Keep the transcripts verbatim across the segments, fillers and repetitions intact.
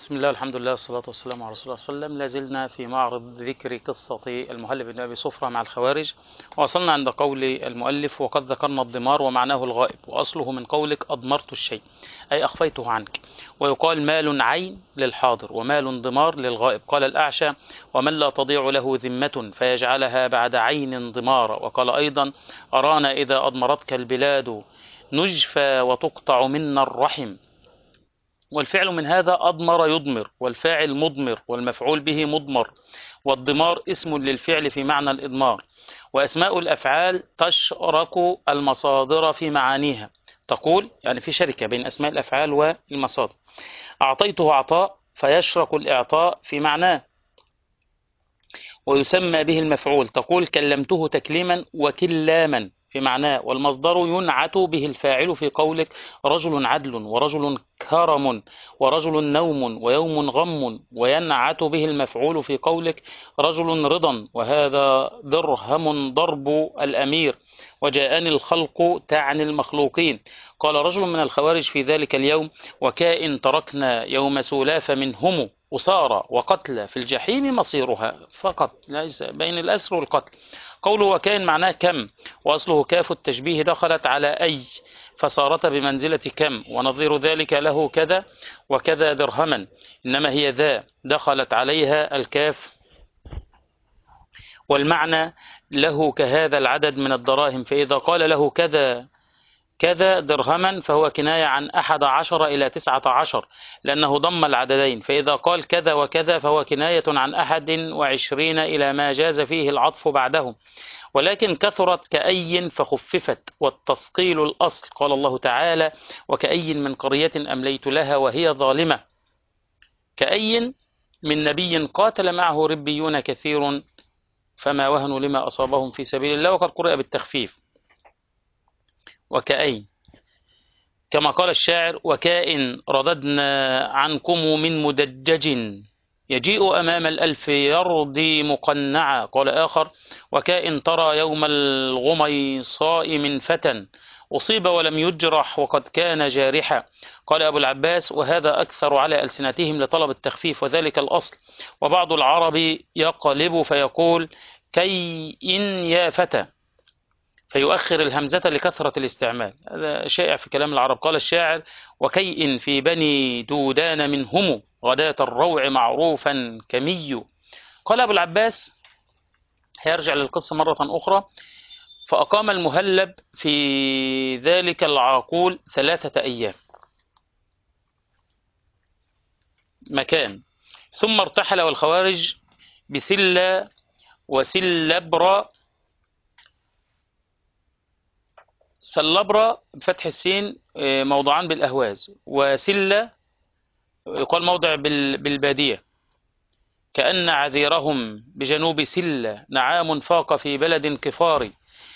بسم الله الحمد لله والصلاة والسلام على رسول الله صلى الله عليه وسلم. لا زلنا في معرض ذكر قصة المهلب بن أبي صفرة مع الخوارج، وصلنا عند قول المؤلف: وقد ذكرنا الضمار ومعناه الغائب، وأصله من قولك أضمرت الشيء أي أخفيته عنك. ويقال مال عين للحاضر ومال ضمار للغائب. قال الأعشى: ومن لا تضيع له ذمة فيجعلها بعد عين ضمارا. وقال أيضا: أرانا إذا أضمرتك البلاد نجفى وتقطع منا الرحم. والفعل من هذا أضمر يضمر، والفاعل مضمر، والمفعول به مضمر. والضمار اسم للفعل في معنى الإضمار. وأسماء الأفعال تشرك المصادر في معانيها. تقول يعني في شركة بين أسماء الأفعال والمصادر. أعطيته عطاء فيشرك الإعطاء في معناه ويسمى به المفعول. تقول كلمته تكليما وكلاما في معناه. والمصدر ينعت به الفاعل في قولك رجل عدل ورجل كرم ورجل نوم ويوم غم. وينعت به المفعول في قولك رجل رضا وهذا درهم ضرب الأمير وجاءني الخلق تعني المخلوقين. قال رجل من الخوارج في ذلك اليوم: وكائن تركنا يوم سلاف منهم أسارى وقتل في الجحيم مصيرها. فقط ليس بين الأسر والقتل. قوله وكائن معناه كم، وأصله كاف التشبيه دخلت على أي فصارت بمنزلة كم. ونظير ذلك له كذا وكذا درهما، إنما هي ذا دخلت عليها الكاف. والمعنى له كهذا العدد من الدراهم. فإذا قال له كذا كذا درهما فهو كناية عن أحد عشر إلى تسعة عشر، لأنه ضم العددين. فإذا قال كذا وكذا فهو كناية عن أحد وعشرين إلى ما جاز فيه العطف بعده. ولكن كثرت كأي فخففت، والتثقيل الأصل. قال الله تعالى: وكأي من قرية أمليت لها وهي ظالمة. كأي من نبي قاتل معه ربيون كثير فما وهنوا لما أصابهم في سبيل الله. وقد قرئ بالتخفيف وكأي، كما قال الشاعر: وكائن رددنا عنكم من مدجج يجيء أمام الألف يرضي مقنعا. قال آخر: وكائن ترى يوم الغميصاء من فتى أصيب ولم يجرح وقد كان جارحا. قال أبو العباس: وهذا أكثر على ألسنتهم لطلب التخفيف وذلك الأصل. وبعض العرب يقلب فيقول كي إن يا فتى فيؤخر الهمزة لكثرة الاستعمال. هذا شائع في كلام العرب. قال الشاعر: وكيء في بني دودان منهم غداة الروع معروفا كمي. قال أبو العباس، هيرجع للقصة مرة أخرى: فأقام المهلب في ذلك العاقول ثلاثة أيام مكان، ثم ارتحل والخوارج بسلة وسلبرة. سلبرة بفتح السين موضعان بالأهواز، وسلة يقال موضع بالبادية. كأن عذيرهم بجنوب سلة نعام فاق في بلد كفار.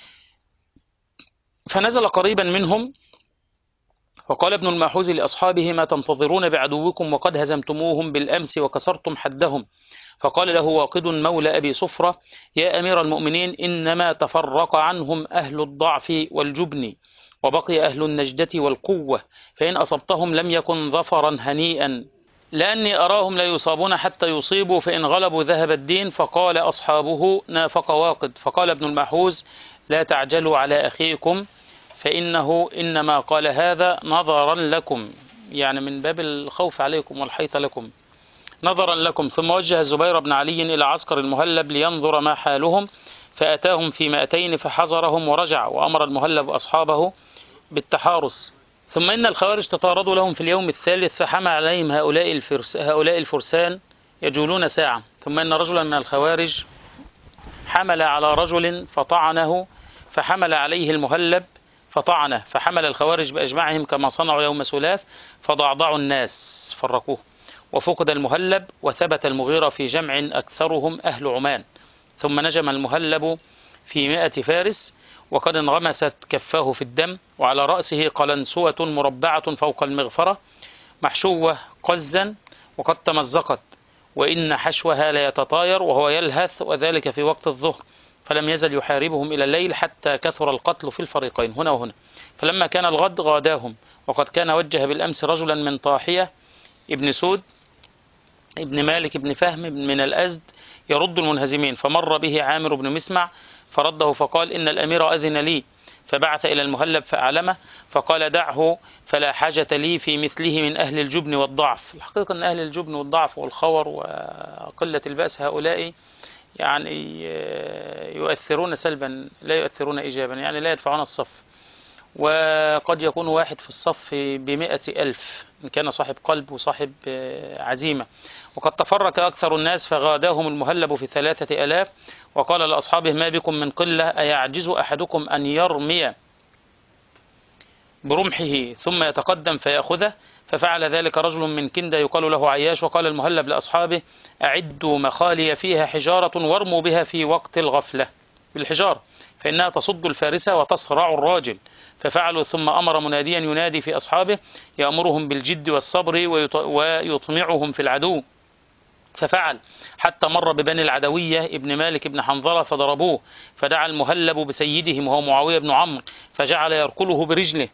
فنزل قريبا منهم وقال ابن الماحوز لأصحابه: ما تنتظرون بعدوكم وقد هزمتموهم بالأمس وكسرتم حدهم. فقال له واقد مولى أبي صفرة: يا أمير المؤمنين، إنما تفرق عنهم أهل الضعف والجبن وبقي أهل النجدة والقوة، فإن أصبتهم لم يكن ظفرا هنيئا، لأني أراهم لا يصابون حتى يصيبوا، فإن غلبوا ذهب الدين. فقال أصحابه: نافق واقد. فقال ابن الماحوز: لا تعجلوا على أخيكم فإنه إنما قال هذا نظرا لكم، يعني من باب الخوف عليكم والحيط لكم، نظرا لكم. ثم وجه الزبير بن علي إلى عسكر المهلب لينظر ما حالهم، فأتاهم في مائتين فحذرهم ورجع، وأمر المهلب أصحابه بالتحارس. ثم إن الخوارج تطاردوا لهم في اليوم الثالث، فحمى عليهم هؤلاء, الفرس هؤلاء الفرسان يجولون ساعة. ثم إن رجلا من الخوارج حمل على رجل فطعنه، فحمل عليه المهلب فطعنه، فحمل الخوارج بأجمعهم كما صنعوا يوم سلاف، فضعضعوا الناس فرقوه. وفقد المهلب وثبت المغيرة في جمع أكثرهم أهل عمان. ثم نجم المهلب في مائة فارس وقد انغمست كفاه في الدم، وعلى رأسه قلنسوة مربعة فوق المغفرة محشوة قزا وقد تمزقت، وإن حشوها لا يتطاير وهو يلهث، وذلك في وقت الظهر. فلم يزل يحاربهم إلى الليل حتى كثر القتل في الفريقين هنا وهنا. فلما كان الغد غاداهم، وقد كان وجه بالأمس رجلا من طاحية ابن سود ابن مالك بن فهم من الأزد يرد المنهزمين، فمر به عامر بن مسمع فرده فقال إن الأمير أذن لي، فبعث إلى المهلب فأعلمه فقال دعه فلا حاجة لي في مثله من أهل الجبن والضعف. الحقيقة أن أهل الجبن والضعف والخور وقلة البأس هؤلاء يعني يؤثرون سلبا لا يؤثرون إيجابا، يعني لا يدفعون الصف، وقد يكون واحد في الصف بمئة ألف إن كان صاحب قلب وصاحب عزيمة. وقد تفرق أكثر الناس فغاداهم المهلب في ثلاثة ألاف، وقال لأصحابه ما بكم من قلة أيعجز أحدكم أن يرمي برمحه ثم يتقدم فيأخذه؟ ففعل ذلك رجل من كندة يقال له عياش، وقال المهلب لأصحابه أعدوا مخالي فيها حجارة وارموا بها في وقت الغفلة بالحجارة فإنها تصد الفارسة وتصرع الراجل. ففعلوا، ثم أمر مناديا ينادي في أصحابه يأمرهم بالجد والصبر ويطمعهم في العدو، ففعل حتى مر ببني العدوية ابن مالك بن حنظلة فضربوه، فدعا المهلب بسيدهم وهو معاوية بن عمرو فجعل يركله برجله،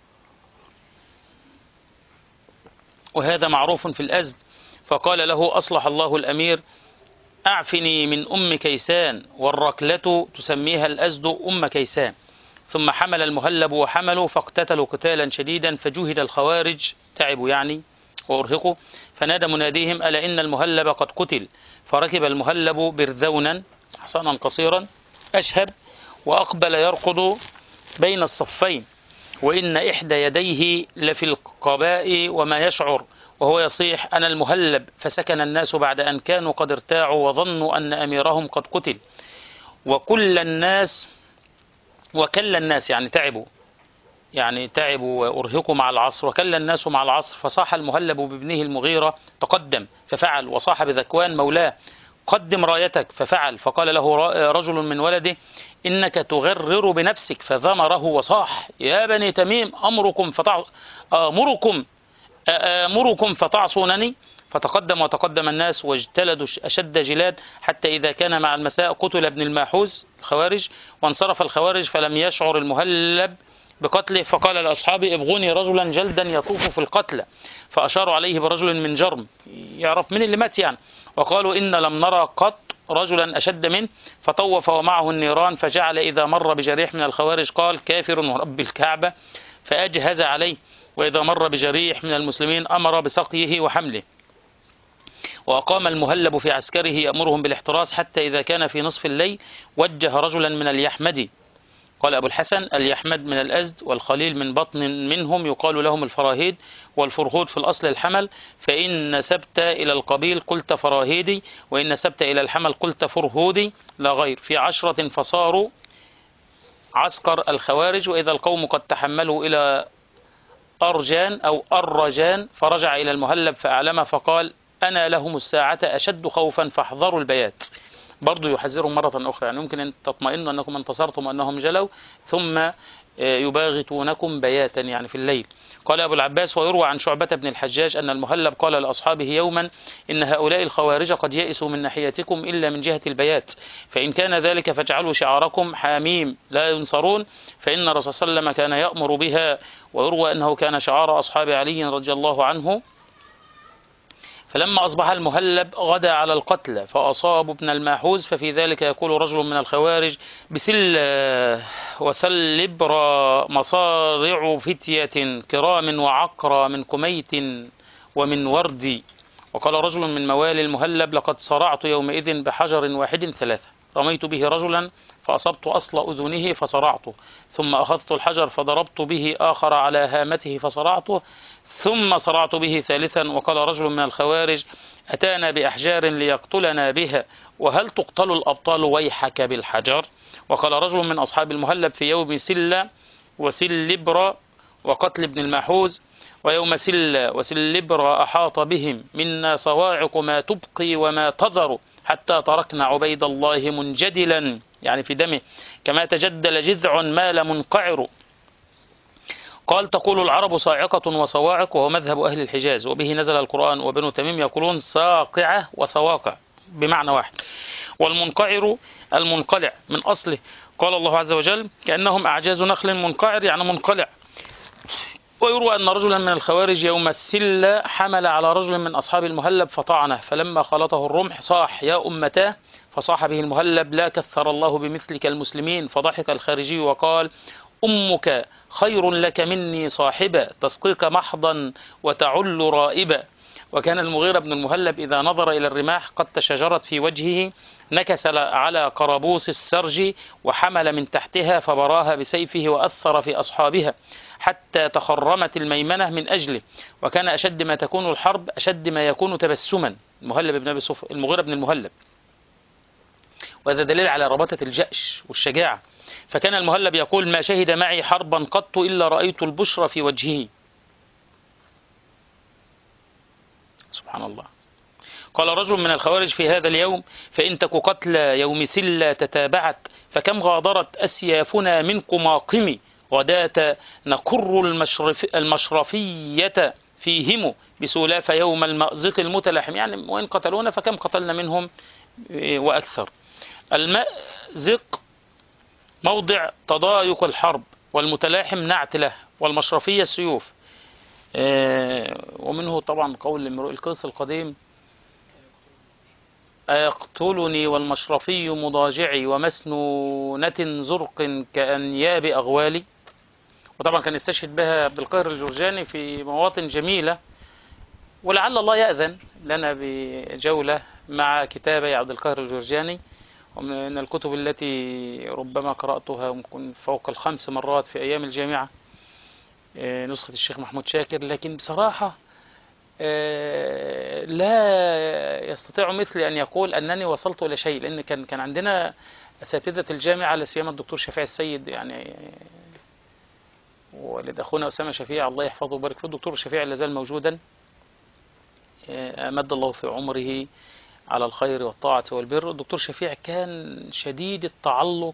وهذا معروف في الأزد، فقال له أصلح الله الأمير أعفني من أم كيسان، والركلة تسميها الأزد أم كيسان. ثم حمل المهلب وحملوا فاقتتلوا قتالا شديدا فجهد الخوارج، تعبوا يعني وأرهقوا، فنادى مناديهم ألا إن المهلب قد قتل، فركب المهلب برذونا حصانا قصيرا أشهب وأقبل يركض بين الصفين، وإن إحدى يديه لفي القباء وما يشعر، وهو يصيح أنا المهلب، فسكن الناس بعد أن كانوا قد ارتاعوا وظنوا أن أميرهم قد قتل، وكل الناس وكل الناس يعني تعبوا يعني تعبوا وأرهقوا مع العصر، وكل الناس مع العصر، فصاح المهلب بابنه المغيرة تقدم ففعل، وصاح بذكوان مولاه قدم رايتك ففعل، فقال له رجل من ولده إنك تغرر بنفسك، فذمره وصاح يا بني تميم أمركم فتع... أمركم أمركم فتعصونني، فتقدم وتقدم الناس واجتلدوا أشد جلاد، حتى إذا كان مع المساء قتل ابن الماحوز الخوارج، وانصرف الخوارج فلم يشعر المهلب بقتله، فقال لأصحابه ابغوني رجلا جلدا يطوف في القتل، فأشاروا عليه برجل من جرم يعرف من اللي مات يعني، وقالوا إن لم نرى قط رجلا أشد منه، فطوف ومعه النيران، فجعل إذا مر بجريح من الخوارج قال كافر ورب الكعبة فأجهز عليه، وإذا مر بجريح من المسلمين أمر بسقيه وحمله. وأقام المهلب في عسكره يأمرهم بالاحتراس، حتى إذا كان في نصف الليل وجه رجلا من اليحمدي، قال أبو الحسن اليحمد من الأزد، والخليل من بطن منهم يقال لهم الفراهيد، والفرهود في الأصل الحمل، فإن نسبت إلى القبيل قلت فراهيدي، وإن نسبت إلى الحمل قلت فرهودي لا غير، في عشرة فصاروا عسكر الخوارج، وإذا القوم قد تحملوا إلى أرجان أو أرجان، فرجع إلى المهلب فأعلمه فقال أنا لهم الساعة أشد خوفا فاحذروا البيات، برضو يحذرهم مرة أخرى، يعني يمكن أن تطمئنوا أنكم انتصرتم وأنهم جلوا ثم يباغتونكم بياتا يعني في الليل. قال أبو العباس ويروى عن شعبة بن الحجاج أن المهلب قال لأصحابه يوما إن هؤلاء الخوارج قد يئسوا من ناحيتكم إلا من جهة البيات، فإن كان ذلك فاجعلوا شعاركم حاميم لا ينصرون، فإن الرسول صلى الله عليه وسلم كان يأمر بها. ويروى أنه كان شعار أصحاب علي رضي الله عنه. فلما أصبح المهلب غدا على القتل فأصاب ابن الماحوز، ففي ذلك يقول رجل من الخوارج بسل وسلبر مصارع فتية كرام وعقرى من كميت ومن وردي. وقال رجل من موالي المهلب لقد صرعت يومئذ بحجر واحد ثلاثة، رميت به رجلا فأصبت أصل أذنه فصرعته، ثم أخذت الحجر فضربت به آخر على هامته فصرعته، ثم صرعت به ثالثا. وقال رجل من الخوارج أتانا بأحجار ليقتلنا بها، وهل تقتل الأبطال ويحك بالحجر؟ وقال رجل من أصحاب المهلب في يوم سلة وسلبر وقتل ابن الماحوز ويوم سلة وسلبر أحاط بهم منا صواعق ما تبقي وما تذر، حتى تركنا عبيد الله منجدلا يعني في دمه كما تجدل جذع مال منقعر. قال تقول العرب صاعقة وصواعق، وهو مذهب أهل الحجاز، وبه نزل القرآن، وبنو تميم يقولون صاقعة وصواقع بمعنى واحد. والمنقعر المنقلع من أصله، قال الله عز وجل كأنهم أعجاز نخل منقعر يعني منقلع. ويروى أن رجلا من الخوارج يوم السلة حمل على رجل من أصحاب المهلب فطعنه، فلما خلطه الرمح صاح يا أمتاه، فصاح به المهلب لا كثر الله بمثلك المسلمين، فضحك الخارجي وقال أمك خير لك مني صاحبا، تسقيك محضا وتعل رائبا. وكان المغيرة بن المهلب إذا نظر إلى الرماح قد تشجرت في وجهه نكس على قربوس السرج وحمل من تحتها فبراها بسيفه وأثر في أصحابها حتى تخرمت الميمنة من أجله. وكان أشد ما تكون الحرب أشد ما يكون تبسما. المهلب بن أبي صفر المغيرة بن المهلب، وهذا دليل على رباطة الجأش والشجاعة. فكان المهلب يقول ما شهد معي حربا قط إلا رأيت البشرى في وجهه. سبحان الله. قال رجل من الخوارج في هذا اليوم فإن تك قتلى يوم سلة تتابعت فكم غادرت أسيافنا من قماقم غداة نقر المشرف المشرفية فيهم بسولاف يوم المأزق المتلحم. يعني وإن قتلونا فكم قتلنا منهم وأكثر. المأزق موضع تضايق الحرب، والمتلاحم نعت له، والمشرفية السيوف. ومنه طبعا قول امرؤ القيس القديم أيقتلني والمشرفي مضاجعي ومسنونة زرق كأنياب أغوالي. وطبعا كان يستشهد بها عبد القاهر الجرجاني في مواطن جميلة، ولعل الله يأذن لنا بجولة مع كتابي عبد القاهر الجرجاني، ومن الكتب التي ربما قرأتها ممكن فوق الخمس مرات في أيام الجامعة، نسخة الشيخ محمود شاكر. لكن بصراحة لا يستطيع مثلي أن يقول أنني وصلت إلى شيء، لأن كان كان عندنا أساتذة الجامعة لا سيما الدكتور شفيع السيد، يعني والد أخونا أسامة شفيع الله يحفظه ويبارك له. الدكتور شفيع لا زال موجودا، أمد الله في عمره على الخير والطاعة والبر. الدكتور شفيع كان شديد التعلق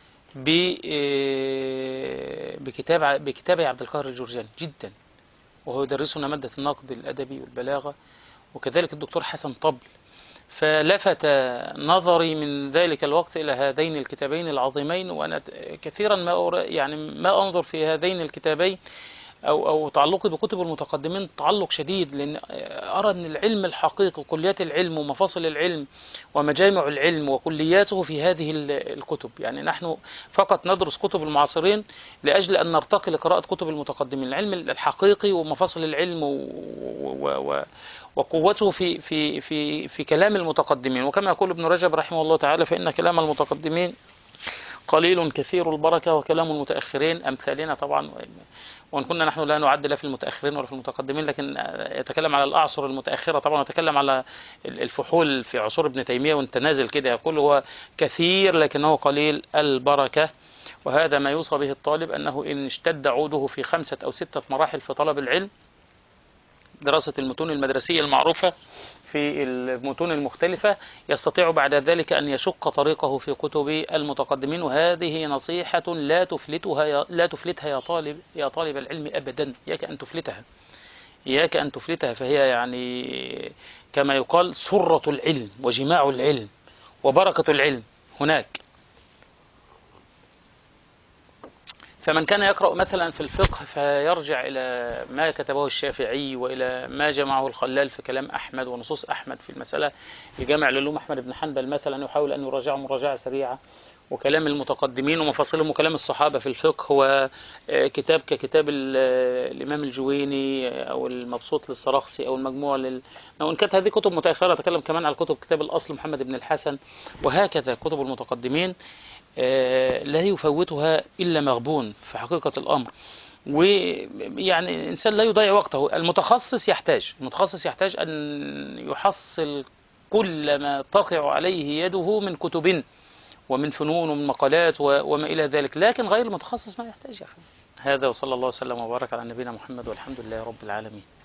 بكتاب بكتاب عبد القاهر الجرجاني جدا، وهو يدرسنا مادة النقد الأدبي والبلاغة، وكذلك الدكتور حسن طبل. فلفت نظري من ذلك الوقت إلى هذين الكتابين العظيمين، وأنا كثيرا ما يعني ما أنظر في هذين الكتابين أو أو تعلقي بكتب المتقدمين تعلق شديد، لأن أرى أن العلم الحقيقي كليات العلم ومفاصل العلم ومجامع العلم وكلياته في هذه الكتب. يعني نحن فقط ندرس كتب المعاصرين لأجل أن نرتقي لقراءة كتب المتقدمين. العلم الحقيقي ومفاصل العلم و و وقوته في في في في كلام المتقدمين. وكما يقول ابن رجب رحمه الله تعالى فإن كلام المتقدمين قليل كثير البركة وكلام المتأخرين أمثالنا. طبعا وإن كنا نحن لا نعد لا في المتأخرين ولا في المتقدمين، لكن يتكلم على الأعصر المتأخرة طبعا، ويتكلم على الفحول في عصور ابن تيمية وانت نازل كده، يقول هو كثير لكنه قليل البركة. وهذا ما يوصى به الطالب، أنه إن اشتد عوده في خمسة أو ستة مراحل في طلب العلم، دراسة المتون المدرسية المعروفة في المتون المختلفة، يستطيع بعد ذلك أن يشق طريقه في كتب المتقدمين. وهذه نصيحة لا تفلتها لا تفلتها يا طالب يا طالب العلم أبدا، إياك أن تفلتها إياك أن تفلتها فهي يعني كما يقال سرة العلم وجماع العلم وبركة العلم هناك. فمن كان يقرأ مثلا في الفقه فيرجع إلى ما كتبه الشافعي وإلى ما جمعه الخلال في كلام أحمد ونصوص أحمد في المسألة، الجامع للوم أحمد بن حنبل مثلا يحاول أن يراجعه مراجعة سريعة، وكلام المتقدمين ومفاصلهم وكلام الصحابة في الفقه، وكتاب ككتاب الإمام الجويني أو المبسوط للسرخسي أو المجموع لل... وإن كانت هذه كتب متأخرة، أتكلم كمان على كتب كتاب الأصل محمد بن الحسن، وهكذا كتب المتقدمين لا يفوتها إلا مغبون في حقيقة الأمر. ويعني الإنسان لا يضيع وقته. المتخصص يحتاج المتخصص يحتاج أن يحصل كل ما تقع عليه يده من كتب ومن فنون ومن مقالات وما إلى ذلك، لكن غير المتخصص ما يحتاج يا أخي. هذا وصلى الله وسلم وبارك على نبينا محمد والحمد لله رب العالمين.